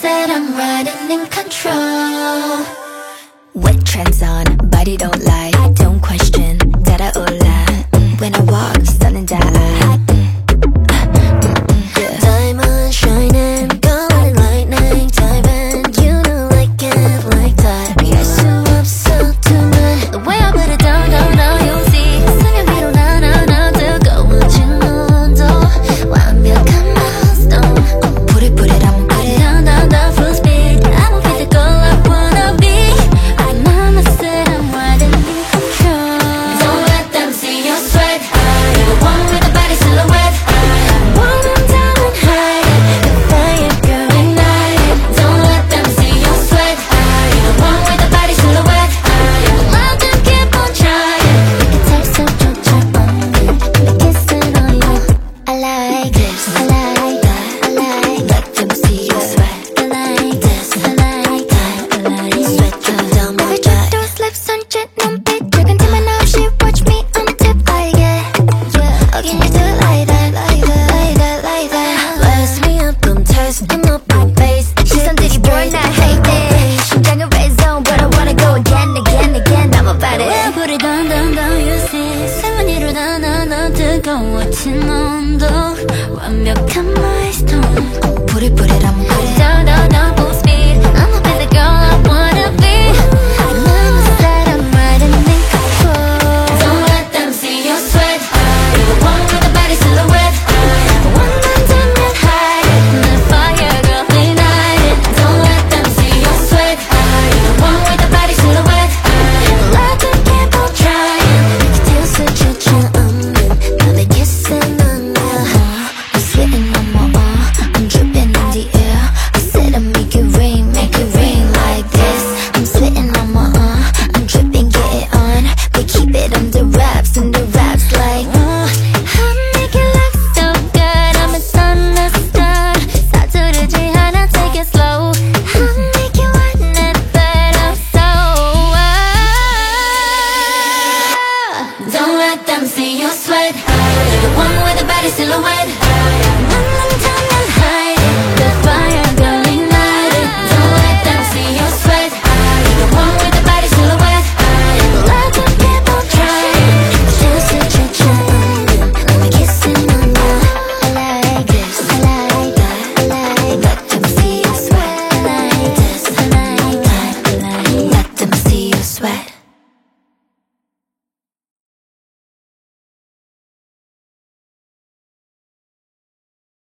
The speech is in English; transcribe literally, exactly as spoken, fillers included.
said I'm riding in control. Wet trends on, body don't lie. Don't question, 따라올라. When I walk, stunning die. Diamond shining, golden lightning, diving. You know I can't like that. You're so upset tonight. The way I put it down, down, down, you'll see. 세상 위로 나, 나, 나 뜨거워진 온도. 완벽한 milestone. Put it, put it, I'ma put it down, down, down, full speed. I'ma be the girl I wanna be. And mama said I'm riding in control. Don't let them see your sweat. You're the one with the body silhouette. One I'm down and hiding. The fire girl ignited. Don't let them see your sweat. You're the one with the body silhouette. Let them keep on trying. You can taste the joy on me. Kissing on you. I like this. I like that. I like. Let them see you sweat. I like this. I like that. I like. Sweat come down my Every back. trip through slips on jet 눈빛 퇴근팀은 아홉 시 watch me on tip like it. Yeah. Oh, can you do it like that? Like that. Like that. Like that. Raise me up, I'm testing up my face. 시선들이 bored, I hate it. 심장은 red zone, but I wanna go again, again, again. I'm about it. When I put it down, down, down, you see. 세번 일어나, 나, 나 뜨거워진 온도. 완벽한 milestone. Put it, put it